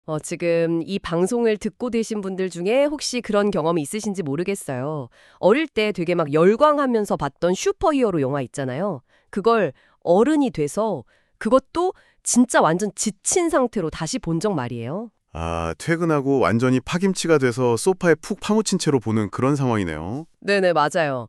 지금 이 방송을 듣고 계신 분들 중에 혹시 그런 경험이 있으신지 모르겠어요. 어릴 때 되게 막 열광하면서 봤던 슈퍼히어로 영화 있잖아요. 그걸 어른이 돼서 그것도 진짜 완전 지친 상태로 다시 본 적 말이에요. 아, 퇴근하고 완전히 파김치가 돼서 소파에 푹 파묻힌 채로 보는 그런 상황이네요. 네네, 맞아요.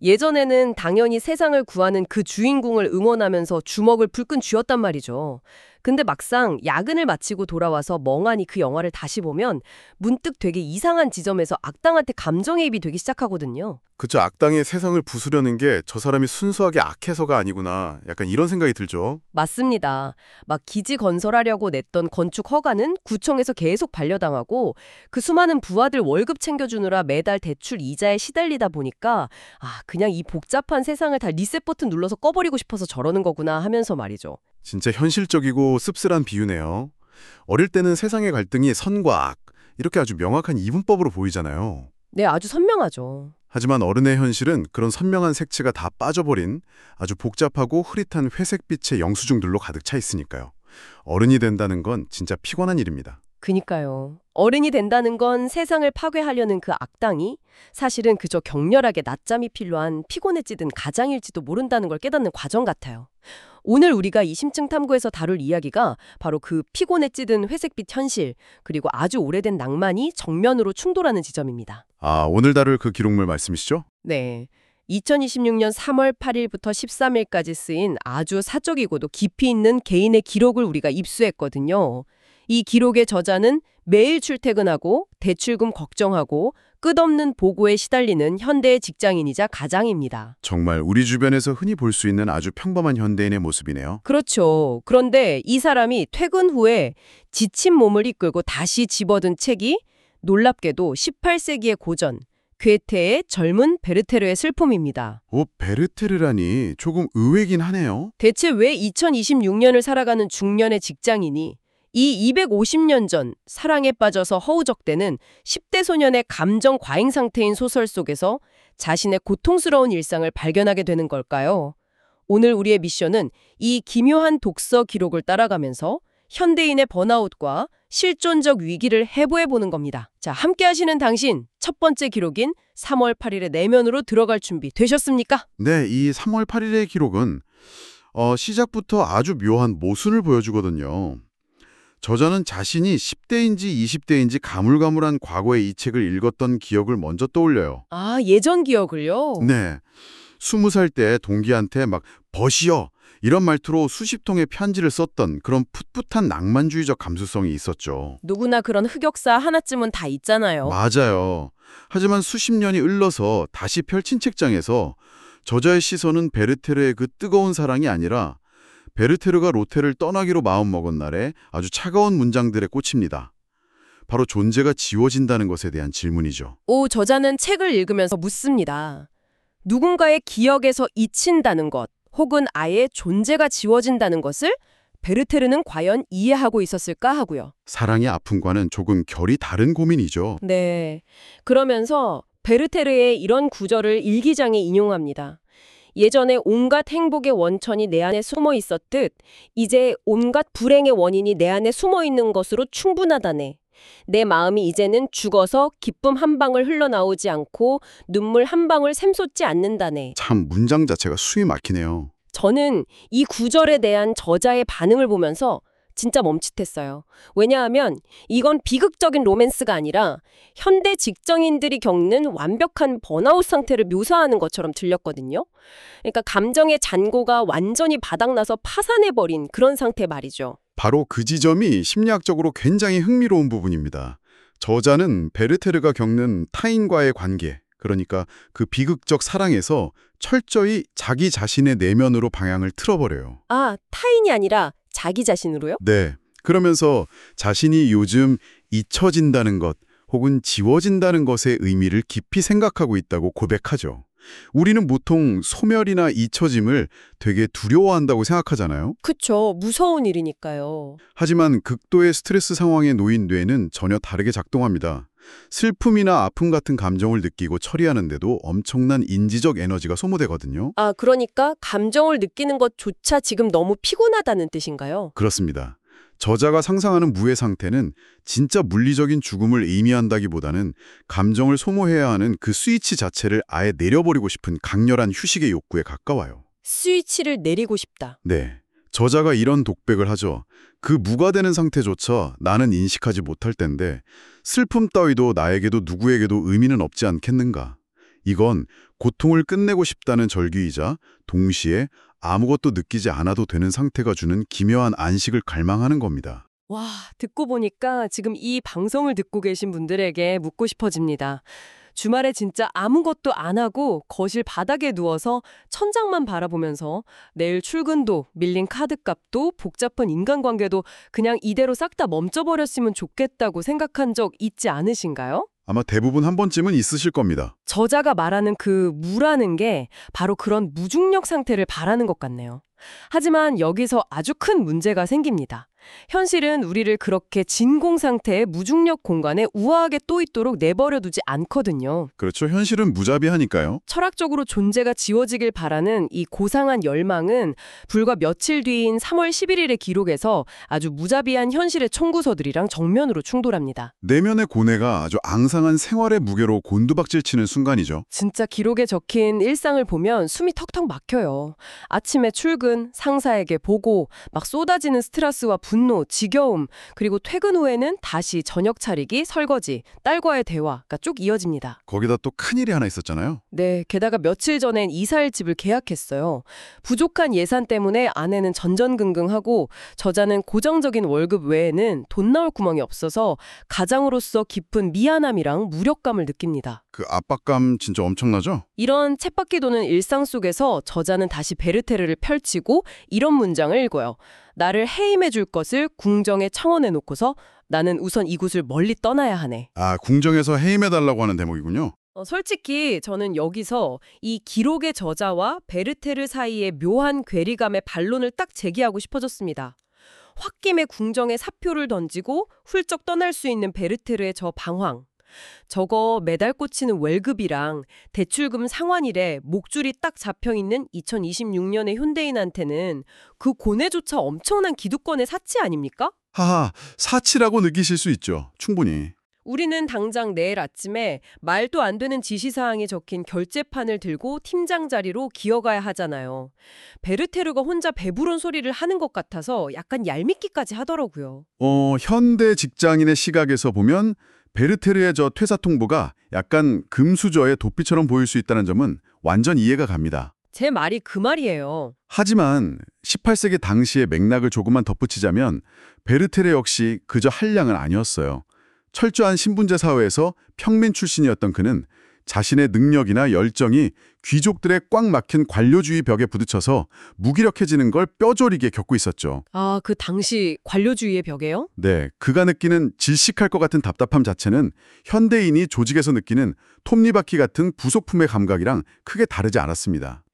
예전에는 당연히 세상을 구하는 그 주인공을 응원하면서 주먹을 불끈 쥐었단 말이죠. 근데 막상 야근을 마치고 돌아와서 멍하니 그 영화를 다시 보면 문득 되게 이상한 지점에서 악당한테 감정이입이 되기 시작하거든요. 그쵸, 악당의 세상을 부수려는 게 저 사람이 순수하게 악해서가 아니구나. 약간 이런 생각이 들죠. 맞습니다. 막 기지 건설하려고 냈던 건축 허가는 구청에서 계속 반려당하고 그 수많은 부하들 월급 챙겨주느라 매달 대출 이자에 시달리다 보니까 그냥 이 복잡한 세상을 다 리셋 버튼 눌러서 꺼버리고 싶어서 저러는 거구나 하면서 말이죠. 진짜 현실적이고 씁쓸한 비유네요. 어릴 때는 세상의 갈등이 선과 악, 이렇게 아주 명확한 이분법으로 보이잖아요. 네, 아주 선명하죠. 하지만 어른의 현실은 그런 선명한 색채가 다 빠져버린 아주 복잡하고 흐릿한 회색빛의 영수증들로 가득 차 있으니까요. 어른이 된다는 건 진짜 피곤한 일입니다. 그니까요. 어른이 된다는 건 세상을 파괴하려는 그 악당이 사실은 그저 격렬하게 낮잠이 필요한 피곤에 찌든 가장일지도 모른다는 걸 깨닫는 과정 같아요. 오늘 우리가 이 심층 탐구에서 다룰 이야기가 바로 그 피곤에 찌든 회색빛 현실, 그리고 아주 오래된 낭만이 정면으로 충돌하는 지점입니다. 아, 오늘 다룰 그 기록물 말씀이시죠? 네. 2026년 3월 8일부터 13일까지 쓰인 아주 사적이고도 깊이 있는 개인의 기록을 우리가 입수했거든요. 이 기록의 저자는 매일 출퇴근하고 대출금 걱정하고 끝없는 보고에 시달리는 현대의 직장인이자 가장입니다. 정말 우리 주변에서 흔히 볼 수 있는 아주 평범한 현대인의 모습이네요. 그렇죠. 그런데 이 사람이 퇴근 후에 지친 몸을 이끌고 다시 집어든 책이 놀랍게도 18세기의 고전, 괴테의 젊은 베르테르의 슬픔입니다. 베르테르라니 조금 의외긴 하네요. 대체 왜 2026년을 살아가는 중년의 직장인이 이 250년 전 사랑에 빠져서 허우적대는 10대 소년의 감정 과잉 상태인 소설 속에서 자신의 고통스러운 일상을 발견하게 되는 걸까요? 오늘 우리의 미션은 이 기묘한 독서 기록을 따라가면서 현대인의 번아웃과 실존적 위기를 해부해보는 겁니다. 자, 함께 하시는 당신, 첫 번째 기록인 3월 8일의 내면으로 들어갈 준비 되셨습니까? 네, 이 3월 8일의 기록은 시작부터 아주 묘한 모순을 보여주거든요. 저자는 자신이 10대인지 20대인지 가물가물한 과거의 이 책을 읽었던 기억을 먼저 떠올려요. 아, 예전 기억을요? 네, 20살 때 동기한테 막 버시어 이런 말투로 수십 통의 편지를 썼던 그런 풋풋한 낭만주의적 감수성이 있었죠. 누구나 그런 흑역사 하나쯤은 다 있잖아요. 맞아요. 하지만 수십 년이 흘러서 다시 펼친 책장에서 저자의 시선은 베르테르의 그 뜨거운 사랑이 아니라 베르테르가 로테를 떠나기로 마음먹은 날에 아주 차가운 문장들에 꽂힙니다. 바로 존재가 지워진다는 것에 대한 질문이죠. 저자는 책을 읽으면서 묻습니다. 누군가의 기억에서 잊힌다는 것, 혹은 아예 존재가 지워진다는 것을 베르테르는 과연 이해하고 있었을까 하고요. 사랑의 아픔과는 조금 결이 다른 고민이죠. 네. 그러면서 베르테르의 이런 구절을 일기장에 인용합니다. 예전에 온갖 행복의 원천이 내 안에 숨어 있었듯 이제 온갖 불행의 원인이 내 안에 숨어 있는 것으로 충분하다네. 내 마음이 이제는 죽어서 기쁨 한 방울 흘러나오지 않고 눈물 한 방울 샘솟지 않는다네. 참 문장 자체가 수위 막히네요. 저는 이 구절에 대한 저자의 반응을 보면서 진짜 멈칫했어요. 왜냐하면 이건 비극적인 로맨스가 아니라 현대 직장인들이 겪는 완벽한 번아웃 상태를 묘사하는 것처럼 들렸거든요. 그러니까 감정의 잔고가 완전히 바닥나서 파산해버린 그런 상태 말이죠. 바로 그 지점이 심리학적으로 굉장히 흥미로운 부분입니다. 저자는 베르테르가 겪는 타인과의 관계, 그러니까 그 비극적 사랑에서 철저히 자기 자신의 내면으로 방향을 틀어버려요. 아, 타인이 아니라 자기 자신으로요? 네. 그러면서 자신이 요즘 잊혀진다는 것 혹은 지워진다는 것의 의미를 깊이 생각하고 있다고 고백하죠. 우리는 보통 소멸이나 잊혀짐을 되게 두려워한다고 생각하잖아요. 그쵸. 무서운 일이니까요. 하지만 극도의 스트레스 상황에 놓인 뇌는 전혀 다르게 작동합니다. 슬픔이나 아픔 같은 감정을 느끼고 처리하는데도 엄청난 인지적 에너지가 소모되거든요. 아, 그러니까 감정을 느끼는 것조차 지금 너무 피곤하다는 뜻인가요? 그렇습니다. 저자가 상상하는 무의 상태는 진짜 물리적인 죽음을 의미한다기보다는 감정을 소모해야 하는 그 스위치 자체를 아예 내려버리고 싶은 강렬한 휴식의 욕구에 가까워요. 스위치를 내리고 싶다. 네, 저자가 이런 독백을 하죠. 그 무가 되는 상태조차 나는 인식하지 못할 텐데 슬픔 따위도 나에게도 누구에게도 의미는 없지 않겠는가. 이건 고통을 끝내고 싶다는 절규이자 동시에 아무것도 느끼지 않아도 되는 상태가 주는 기묘한 안식을 갈망하는 겁니다. 와, 듣고 보니까 지금 이 방송을 듣고 계신 분들에게 묻고 싶어집니다. 주말에 진짜 아무것도 안 하고 거실 바닥에 누워서 천장만 바라보면서 내일 출근도, 밀린 카드값도, 복잡한 인간관계도 그냥 이대로 싹 다 멈춰버렸으면 좋겠다고 생각한 적 있지 않으신가요? 아마 대부분 한 번쯤은 있으실 겁니다. 저자가 말하는 그 무라는 게 바로 그런 무중력 상태를 바라는 것 같네요. 하지만 여기서 아주 큰 문제가 생깁니다. 현실은 우리를 그렇게 진공 상태의 무중력 공간에 우아하게 또 있도록 내버려두지 않거든요. 그렇죠. 현실은 무자비하니까요. 철학적으로 존재가 지워지길 바라는 이 고상한 열망은 불과 며칠 뒤인 3월 11일의 기록에서 아주 무자비한 현실의 청구서들이랑 정면으로 충돌합니다. 내면의 고뇌가 아주 앙상한 생활의 무게로 곤두박질치는 순간이죠. 진짜 기록에 적힌 일상을 보면 숨이 턱턱 막혀요. 아침에 출근, 상사에게 보고, 막 쏟아지는 스트레스와 분노, 지겨움, 그리고 퇴근 후에는 다시 저녁 차리기, 설거지, 딸과의 대화가 쭉 이어집니다. 거기다 또 큰일이 하나 있었잖아요. 네, 게다가 며칠 전엔 이사할 집을 계약했어요. 부족한 예산 때문에 아내는 전전긍긍하고 저자는 고정적인 월급 외에는 돈 나올 구멍이 없어서 가장으로서 깊은 미안함이랑 무력감을 느낍니다. 그 압박감 진짜 엄청나죠? 이런 쳇바퀴 도는 일상 속에서 저자는 다시 베르테르를 펼치고 이런 문장을 읽어요. 나를 해임해 줄 것을 궁정에 청원해 놓고서 나는 우선 이곳을 멀리 떠나야 하네. 아, 궁정에서 해임해달라고 하는 대목이군요. 솔직히 저는 여기서 이 기록의 저자와 베르테르 사이의 묘한 괴리감의 반론을 딱 제기하고 싶어졌습니다. 홧김에 궁정에 사표를 던지고 훌쩍 떠날 수 있는 베르테르의 저 방황. 저거 매달 꽂히는 월급이랑 대출금 상환일에 목줄이 딱 잡혀있는 2026년의 현대인한테는 그 고뇌조차 엄청난 기득권의 사치 아닙니까? 하하, 사치라고 느끼실 수 있죠. 충분히. 우리는 당장 내일 아침에 말도 안 되는 지시사항이 적힌 결제판을 들고 팀장 자리로 기어가야 하잖아요. 베르테르가 혼자 배부른 소리를 하는 것 같아서 약간 얄밉기까지 하더라고요. 현대 직장인의 시각에서 보면 베르테르의 저 퇴사 통보가 약간 금수저의 도피처럼 보일 수 있다는 점은 완전 이해가 갑니다. 제 말이 그 말이에요. 하지만 18세기 당시의 맥락을 조금만 덧붙이자면 베르테르 역시 그저 한량은 아니었어요. 철저한 신분제 사회에서 평민 출신이었던 그는 자신의 능력이나 열정이 귀족들의 꽉 막힌 관료주의 벽에 부딪혀서 무기력해지는 걸 뼈저리게 겪고 있었죠. 아, 그 당시 관료주의의 벽에요? 네, 그가 느끼는 질식할 것 같은 답답함 자체는 현대인이 조직에서 느끼는 톱니바퀴 같은 부속품의 감각이랑 크게 다르지 않았습니다.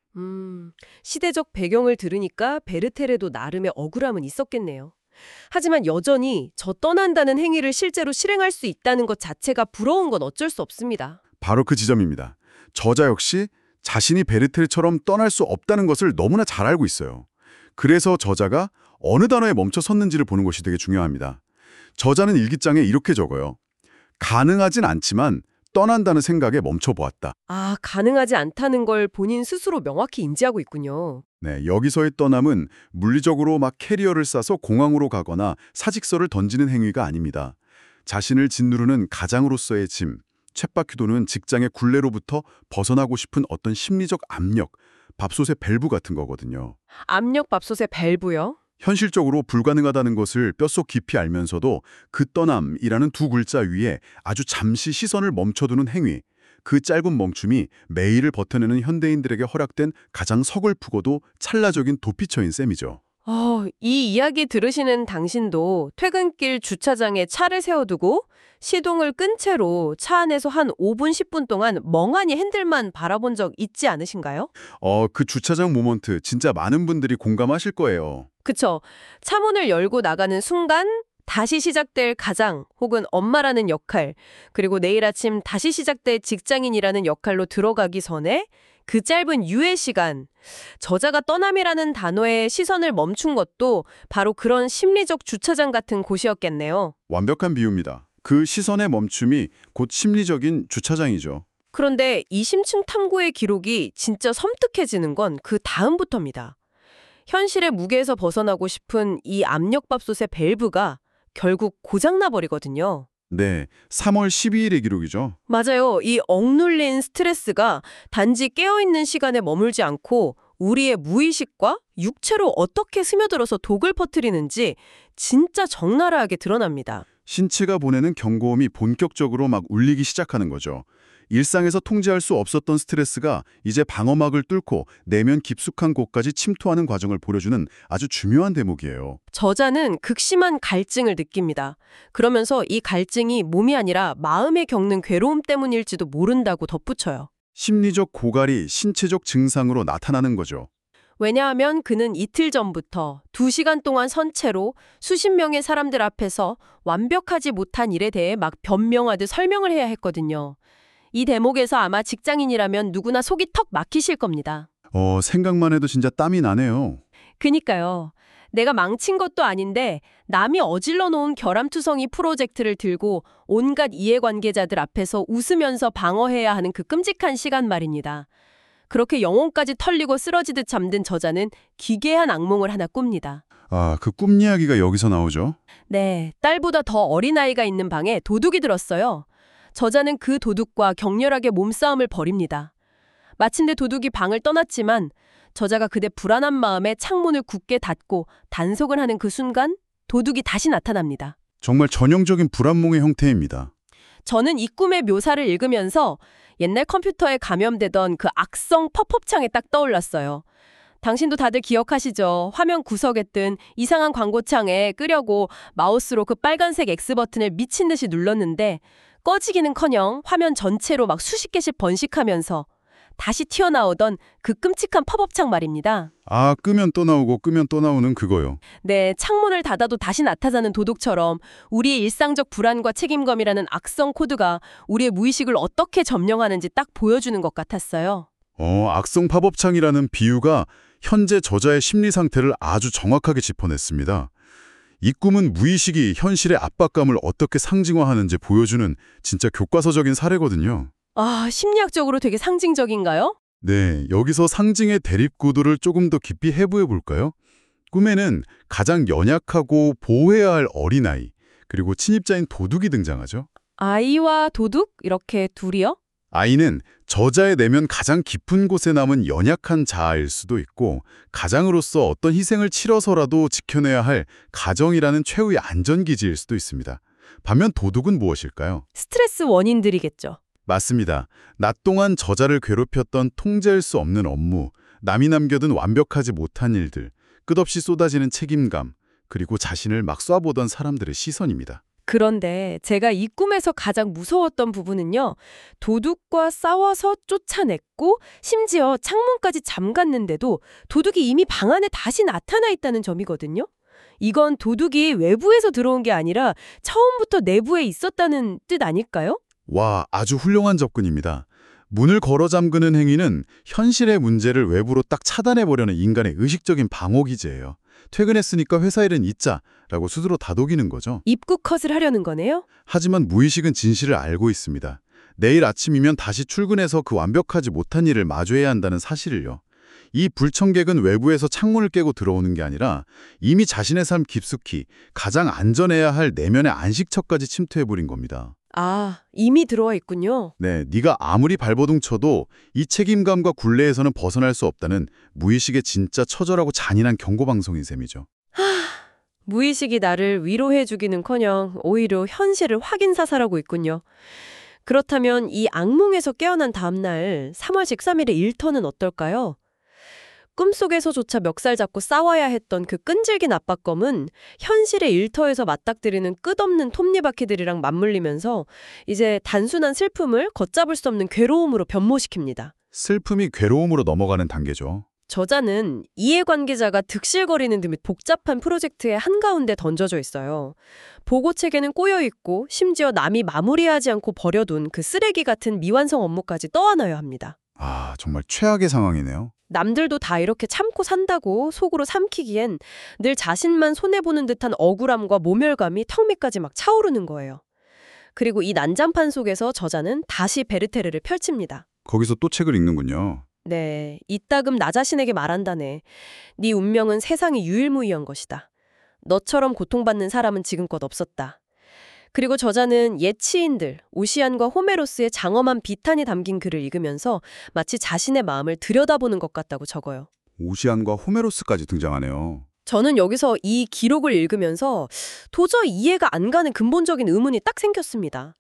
시대적 배경을 들으니까 베르테르도 나름의 억울함은 있었겠네요. 하지만 여전히 저 떠난다는 행위를 실제로 실행할 수 있다는 것 자체가 부러운 건 어쩔 수 없습니다. 바로 그 지점입니다. 저자 역시 자신이 베르테르처럼 떠날 수 없다는 것을 너무나 잘 알고 있어요. 그래서 저자가 어느 단어에 멈춰 섰는지를 보는 것이 되게 중요합니다. 저자는 일기장에 이렇게 적어요. 가능하진 않지만 떠난다는 생각에 멈춰보았다. 아, 가능하지 않다는 걸 본인 스스로 명확히 인지하고 있군요. 네, 여기서의 떠남은 물리적으로 막 캐리어를 싸서 공항으로 가거나 사직서를 던지는 행위가 아닙니다. 자신을 짓누르는 가장으로서의 짐, 쳇바퀴도는 직장의 굴레로부터 벗어나고 싶은 어떤 심리적 압력, 밥솥의 밸브 같은 거거든요. 압력 밥솥의 밸브요? 현실적으로 불가능하다는 것을 뼛속 깊이 알면서도 그 떠남이라는 두 글자 위에 아주 잠시 시선을 멈춰두는 행위, 그 짧은 멈춤이 매일을 버텨내는 현대인들에게 허락된 가장 서글프고도 찰나적인 도피처인 셈이죠. 이 이야기 들으시는 당신도 퇴근길 주차장에 차를 세워두고 시동을 끈 채로 차 안에서 한 5분, 10분 동안 멍하니 핸들만 바라본 적 있지 않으신가요? 그 주차장 모먼트 진짜 많은 분들이 공감하실 거예요. 그쵸. 차 문을 열고 나가는 순간 다시 시작될 가장 혹은 엄마라는 역할, 그리고 내일 아침 다시 시작될 직장인이라는 역할로 들어가기 전에 그 짧은 유예 시간, 저자가 떠남이라는 단어에 시선을 멈춘 것도 바로 그런 심리적 주차장 같은 곳이었겠네요. 완벽한 비유입니다. 그 시선의 멈춤이 곧 심리적인 주차장이죠. 그런데 이 심층 탐구의 기록이 진짜 섬뜩해지는 건 그 다음부터입니다. 현실의 무게에서 벗어나고 싶은 이 압력밥솥의 밸브가 결국 고장나 버리거든요. 네, 3월 12일의 기록이죠. 맞아요. 이 억눌린 스트레스가 단지 깨어있는 시간에 머물지 않고 우리의 무의식과 육체로 어떻게 스며들어서 독을 퍼뜨리는지 진짜 적나라하게 드러납니다. 신체가 보내는 경고음이 본격적으로 막 울리기 시작하는 거죠. 일상에서 통제할 수 없었던 스트레스가 이제 방어막을 뚫고 내면 깊숙한 곳까지 침투하는 과정을 보여주는 아주 중요한 대목이에요. 저자는 극심한 갈증을 느낍니다. 그러면서 이 갈증이 몸이 아니라 마음에 겪는 괴로움 때문일지도 모른다고 덧붙여요. 심리적 고갈이 신체적 증상으로 나타나는 거죠. 왜냐하면 그는 이틀 전부터 2시간 동안 선체로 수십 명의 사람들 앞에서 완벽하지 못한 일에 대해 막 변명하듯 설명을 해야 했거든요. 이 대목에서 아마 직장인이라면 누구나 속이 턱 막히실 겁니다. 생각만 해도 진짜 땀이 나네요. 그니까요. 내가 망친 것도 아닌데 남이 어질러 놓은 결함투성이 프로젝트를 들고 온갖 이해관계자들 앞에서 웃으면서 방어해야 하는 그 끔찍한 시간 말입니다. 그렇게 영혼까지 털리고 쓰러지듯 잠든 저자는 기괴한 악몽을 하나 꿉니다. 아, 그 꿈 이야기가 여기서 나오죠? 네, 딸보다 더 어린 아이가 있는 방에 도둑이 들었어요. 저자는 그 도둑과 격렬하게 몸싸움을 벌입니다. 마침내 도둑이 방을 떠났지만 저자가 그대 불안한 마음에 창문을 굳게 닫고 단속을 하는 그 순간 도둑이 다시 나타납니다. 정말 전형적인 불안몽의 형태입니다. 저는 이 꿈의 묘사를 읽으면서 옛날 컴퓨터에 감염되던 그 악성 팝업창에 딱 떠올랐어요. 당신도 다들 기억하시죠? 화면 구석에 뜬 이상한 광고창에 끄려고 마우스로 그 빨간색 X버튼을 미친 듯이 눌렀는데 꺼지기는커녕 화면 전체로 막 수십 개씩 번식하면서 다시 튀어나오던 그 끔찍한 팝업창 말입니다. 아, 끄면 또 나오고 끄면 또 나오는 그거요. 네, 창문을 닫아도 다시 나타나는 도둑처럼 우리의 일상적 불안과 책임감이라는 악성 코드가 우리의 무의식을 어떻게 점령하는지 딱 보여주는 것 같았어요. 악성 팝업창이라는 비유가 현재 저자의 심리 상태를 아주 정확하게 짚어냈습니다. 이 꿈은 무의식이 현실의 압박감을 어떻게 상징화하는지 보여주는 진짜 교과서적인 사례거든요. 아, 심리학적으로 되게 상징적인가요? 네, 여기서 상징의 대립구도를 조금 더 깊이 해부해 볼까요? 꿈에는 가장 연약하고 보호해야 할 어린아이, 그리고 친입자인 도둑이 등장하죠. 아이와 도둑? 이렇게 둘이요? 아이는 저자의 내면 가장 깊은 곳에 남은 연약한 자아일 수도 있고 가장으로서 어떤 희생을 치러서라도 지켜내야 할 가정이라는 최후의 안전기지일 수도 있습니다. 반면 도둑은 무엇일까요? 스트레스 원인들이겠죠. 맞습니다. 낮 동안 저자를 괴롭혔던 통제할 수 없는 업무, 남이 남겨둔 완벽하지 못한 일들, 끝없이 쏟아지는 책임감, 그리고 자신을 막 쏴보던 사람들의 시선입니다. 그런데 제가 이 꿈에서 가장 무서웠던 부분은요. 도둑과 싸워서 쫓아냈고 심지어 창문까지 잠갔는데도 도둑이 이미 방 안에 다시 나타나 있다는 점이거든요. 이건 도둑이 외부에서 들어온 게 아니라 처음부터 내부에 있었다는 뜻 아닐까요? 와, 아주 훌륭한 접근입니다. 문을 걸어 잠그는 행위는 현실의 문제를 외부로 딱 차단해보려는 인간의 의식적인 방어기제예요. 퇴근했으니까 회사 일은 잊자라고 스스로 다독이는 거죠. 입구 컷을 하려는 거네요? 하지만 무의식은 진실을 알고 있습니다. 내일 아침이면 다시 출근해서 그 완벽하지 못한 일을 마주해야 한다는 사실을요. 이 불청객은 외부에서 창문을 깨고 들어오는 게 아니라 이미 자신의 삶 깊숙이 가장 안전해야 할 내면의 안식처까지 침투해버린 겁니다. 아, 이미 들어와 있군요. 네, 네가 아무리 발버둥 쳐도 이 책임감과 굴레에서는 벗어날 수 없다는 무의식의 진짜 처절하고 잔인한 경고방송인 셈이죠. 무의식이 나를 위로해주기는커녕 오히려 현실을 확인사살하고 있군요. 그렇다면 이 악몽에서 깨어난 다음날 3월 13일의 일터는 어떨까요? 꿈속에서조차 멱살 잡고 싸워야 했던 그 끈질긴 압박감은 현실의 일터에서 맞닥뜨리는 끝없는 톱니바퀴들이랑 맞물리면서 이제 단순한 슬픔을 걷잡을 수 없는 괴로움으로 변모시킵니다. 슬픔이 괴로움으로 넘어가는 단계죠. 저자는 이해관계자가 득실거리는 듯 복잡한 프로젝트의 한가운데 던져져 있어요. 보고체계는 꼬여있고 심지어 남이 마무리하지 않고 버려둔 그 쓰레기 같은 미완성 업무까지 떠안아야 합니다. 아, 정말 최악의 상황이네요. 남들도 다 이렇게 참고 산다고 속으로 삼키기엔 늘 자신만 손해보는 듯한 억울함과 모멸감이 턱 밑까지 막 차오르는 거예요. 그리고 이 난장판 속에서 저자는 다시 베르테르를 펼칩니다. 거기서 또 책을 읽는군요. 네, 이따금 나 자신에게 말한다네. 네 운명은 세상이 유일무이한 것이다. 너처럼 고통받는 사람은 지금껏 없었다. 그리고 저자는 옛 시인들, 오시안과 호메로스의 장엄한 비탄이 담긴 글을 읽으면서 마치 자신의 마음을 들여다보는 것 같다고 적어요. 오시안과 호메로스까지 등장하네요. 저는 여기서 이 기록을 읽으면서 도저히 이해가 안 가는 근본적인 의문이 딱 생겼습니다.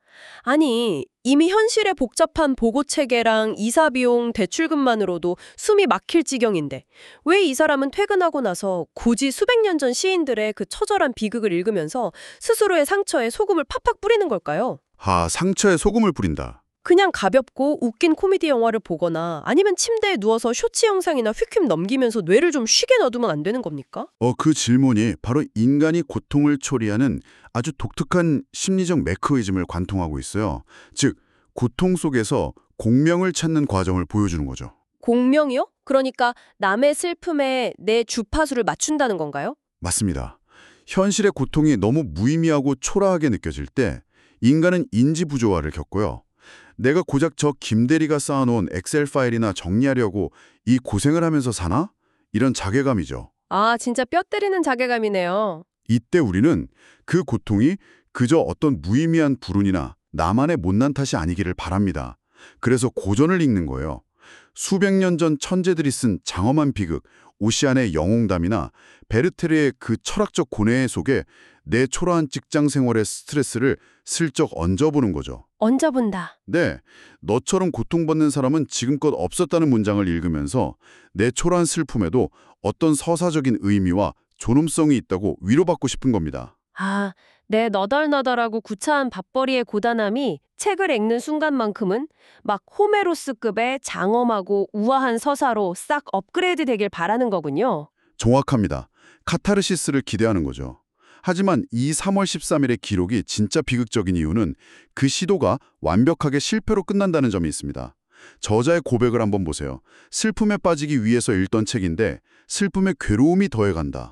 아니, 이미 현실의 복잡한 보고 체계랑 이사 비용, 대출금만으로도 숨이 막힐 지경인데 왜 이 사람은 퇴근하고 나서 굳이 수백 년 전 시인들의 그 처절한 비극을 읽으면서 스스로의 상처에 소금을 팍팍 뿌리는 걸까요? 상처에 소금을 뿌린다. 그냥 가볍고 웃긴 코미디 영화를 보거나 아니면 침대에 누워서 쇼츠 영상이나 휙휙 넘기면서 뇌를 좀 쉬게 놔두면 안 되는 겁니까? 그 질문이 바로 인간이 고통을 초래하는 아주 독특한 심리적 메커니즘을 관통하고 있어요. 즉, 고통 속에서 공명을 찾는 과정을 보여주는 거죠. 공명이요? 그러니까 남의 슬픔에 내 주파수를 맞춘다는 건가요? 맞습니다. 현실의 고통이 너무 무의미하고 초라하게 느껴질 때 인간은 인지 부조화를 겪고요. 내가 고작 저 김대리가 쌓아놓은 엑셀 파일이나 정리하려고 이 고생을 하면서 사나? 이런 자괴감이죠. 아, 진짜 뼈 때리는 자괴감이네요. 이때 우리는 그 고통이 그저 어떤 무의미한 불운이나 나만의 못난 탓이 아니기를 바랍니다. 그래서 고전을 읽는 거예요. 수백 년 전 천재들이 쓴 장엄한 비극, 오시안의 영웅담이나 베르테르의 그 철학적 고뇌 속에 내 초라한 직장 생활의 스트레스를 슬쩍 얹어보는 거죠. 얹어본다. 네, 너처럼 고통받는 사람은 지금껏 없었다는 문장을 읽으면서 내 초라한 슬픔에도 어떤 서사적인 의미와 존엄성이 있다고 위로받고 싶은 겁니다. 아, 내 너덜너덜하고 구차한 밥벌이의 고단함이 책을 읽는 순간만큼은 막 호메로스급의 장엄하고 우아한 서사로 싹 업그레이드 되길 바라는 거군요. 정확합니다. 카타르시스를 기대하는 거죠. 하지만 이 3월 13일의 기록이 진짜 비극적인 이유는 그 시도가 완벽하게 실패로 끝난다는 점이 있습니다. 저자의 고백을 한번 보세요. 슬픔에 빠지기 위해서 읽던 책인데 슬픔에 괴로움이 더해간다.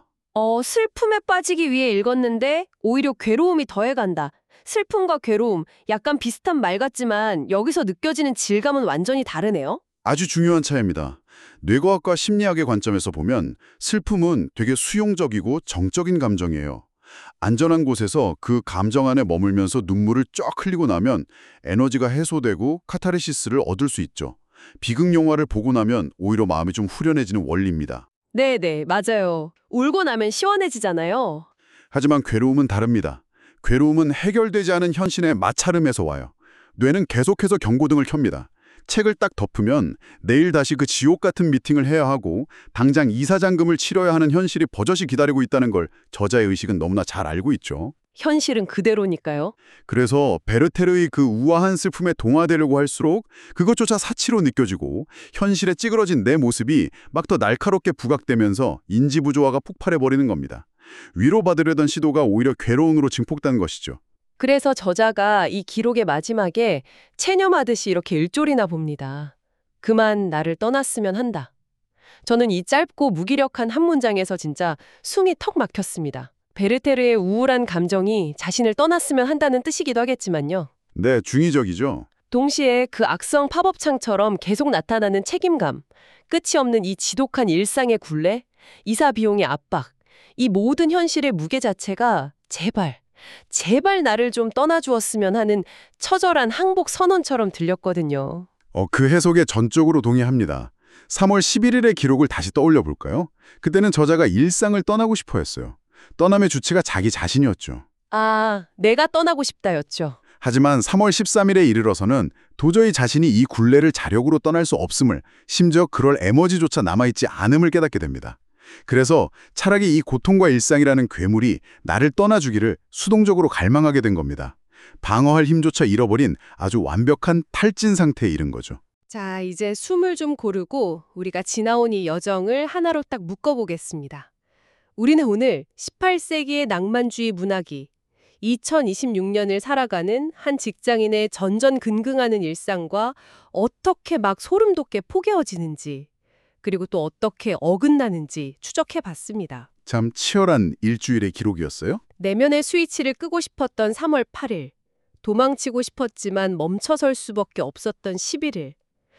슬픔에 빠지기 위해 읽었는데 오히려 괴로움이 더해간다. 슬픔과 괴로움, 약간 비슷한 말 같지만 여기서 느껴지는 질감은 완전히 다르네요. 아주 중요한 차이입니다. 뇌과학과 심리학의 관점에서 보면 슬픔은 되게 수용적이고 정적인 감정이에요. 안전한 곳에서 그 감정 안에 머물면서 눈물을 쫙 흘리고 나면 에너지가 해소되고 카타르시스를 얻을 수 있죠. 비극 영화를 보고 나면 오히려 마음이 좀 후련해지는 원리입니다. 네네, 맞아요. 울고 나면 시원해지잖아요. 하지만 괴로움은 다릅니다. 괴로움은 해결되지 않은 현실의 마찰음에서 와요. 뇌는 계속해서 경고등을 켭니다. 책을 딱 덮으면 내일 다시 그 지옥 같은 미팅을 해야 하고 당장 이사장금을 치러야 하는 현실이 버젓이 기다리고 있다는 걸 저자의 의식은 너무나 잘 알고 있죠. 현실은 그대로니까요. 그래서 베르테르의 그 우아한 슬픔에 동화되려고 할수록 그것조차 사치로 느껴지고 현실에 찌그러진 내 모습이 막 더 날카롭게 부각되면서 인지부조화가 폭발해버리는 겁니다. 위로받으려던 시도가 오히려 괴로움으로 증폭된 것이죠. 그래서 저자가 이 기록의 마지막에 체념하듯이 이렇게 일졸이나 봅니다. 그만 나를 떠났으면 한다. 저는 이 짧고 무기력한 한 문장에서 진짜 숨이 턱 막혔습니다. 베르테르의 우울한 감정이 자신을 떠났으면 한다는 뜻이기도 하겠지만요. 네, 중의적이죠. 동시에 그 악성 팝업창처럼 계속 나타나는 책임감, 끝이 없는 이 지독한 일상의 굴레, 이사 비용의 압박, 이 모든 현실의 무게 자체가 제발 나를 좀 떠나주었으면 하는 처절한 항복 선언처럼 들렸거든요. 그 해석에 전적으로 동의합니다. 3월 11일의 기록을 다시 떠올려 볼까요? 그때는 저자가 일상을 떠나고 싶어 했어요. 떠남의 주체가 자기 자신이었죠. 아, 내가 떠나고 싶다였죠. 하지만 3월 13일에 이르러서는 도저히 자신이 이 굴레를 자력으로 떠날 수 없음을, 심지어 그럴 에너지조차 남아있지 않음을 깨닫게 됩니다. 그래서 차라리 이 고통과 일상이라는 괴물이 나를 떠나주기를 수동적으로 갈망하게 된 겁니다. 방어할 힘조차 잃어버린 아주 완벽한 탈진 상태에 이른 거죠. 자, 이제 숨을 좀 고르고 우리가 지나온 이 여정을 하나로 딱 묶어보겠습니다. 우리는 오늘 18세기의 낭만주의 문학이 2026년을 살아가는 한 직장인의 전전긍긍하는 일상과 어떻게 막 소름 돋게 포개어지는지, 그리고 또 어떻게 어긋나는지 추적해 봤습니다. 참 치열한 일주일의 기록이었어요? 내면의 스위치를 끄고 싶었던 3월 8일, 도망치고 싶었지만 멈춰설 수밖에 없었던 11일,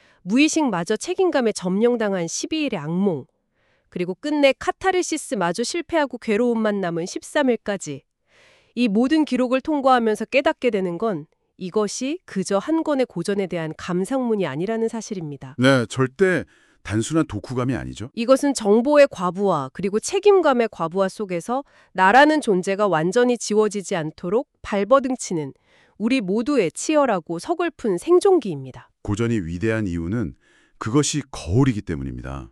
무의식마저 책임감에 점령당한 12일의 악몽, 그리고 끝내 카타르시스마저 실패하고 괴로움만 남은 13일까지 이 모든 기록을 통과하면서 깨닫게 되는 건 이것이 그저 한 권의 고전에 대한 감상문이 아니라는 사실입니다. 네, 절대 단순한 독후감이 아니죠. 이것은 정보의 과부하 그리고 책임감의 과부하 속에서 나라는 존재가 완전히 지워지지 않도록 발버둥치는 우리 모두의 치열하고 서글픈 생존기입니다. 고전이 위대한 이유는 그것이 거울이기 때문입니다.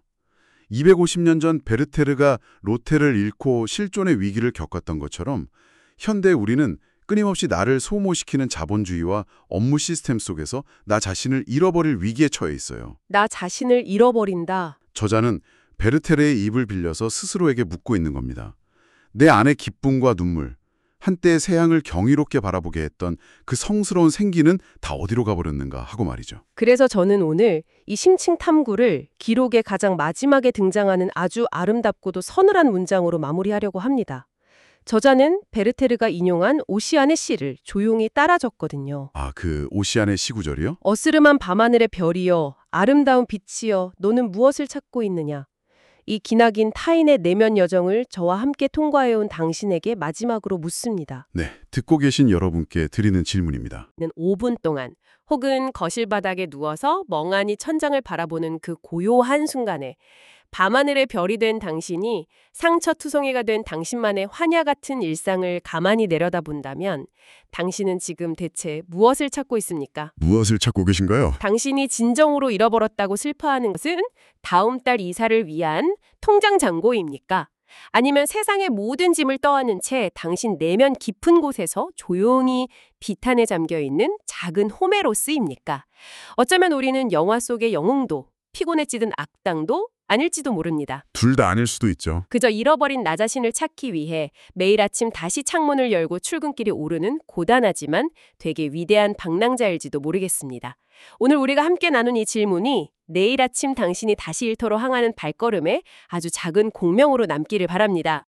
250년 전 베르테르가 로테를 잃고 실존의 위기를 겪었던 것처럼 현대 우리는 끊임없이 나를 소모시키는 자본주의와 업무 시스템 속에서 나 자신을 잃어버릴 위기에 처해 있어요. 나 자신을 잃어버린다. 저자는 베르테르의 입을 빌려서 스스로에게 묻고 있는 겁니다. 내 안의 기쁨과 눈물, 한때의 세상을 경이롭게 바라보게 했던 그 성스러운 생기는 다 어디로 가버렸는가 하고 말이죠. 그래서 저는 오늘 이 심층 탐구를 기록의 가장 마지막에 등장하는 아주 아름답고도 서늘한 문장으로 마무리하려고 합니다. 저자는 베르테르가 인용한 오시안의 시를 조용히 따라 적거든요. 아, 그 오시안의 시구절이요? 어스름한 밤하늘의 별이여, 아름다운 빛이여, 너는 무엇을 찾고 있느냐. 이 기나긴 타인의 내면 여정을 저와 함께 통과해온 당신에게 마지막으로 묻습니다. 네, 듣고 계신 여러분께 드리는 질문입니다. 는 5분 동안 혹은 거실 바닥에 누워서 멍하니 천장을 바라보는 그 고요한 순간에 밤하늘의 별이 된 당신이 상처투성이가 된 당신만의 환야 같은 일상을 가만히 내려다본다면 당신은 지금 대체 무엇을 찾고 있습니까? 무엇을 찾고 계신가요? 당신이 진정으로 잃어버렸다고 슬퍼하는 것은 다음 달 이사를 위한 통장 잔고입니까? 아니면 세상의 모든 짐을 떠안은 채 당신 내면 깊은 곳에서 조용히 비탄에 잠겨있는 작은 호메로스입니까? 어쩌면 우리는 영화 속의 영웅도 피곤에 찌든 악당도 아닐지도 모릅니다. 둘 다 아닐 수도 있죠. 그저 잃어버린 나 자신을 찾기 위해 매일 아침 다시 창문을 열고 출근길에 오르는 고단하지만 되게 위대한 방랑자일지도 모르겠습니다. 오늘 우리가 함께 나눈 이 질문이 내일 아침 당신이 다시 일터로 향하는 발걸음에 아주 작은 공명으로 남기를 바랍니다.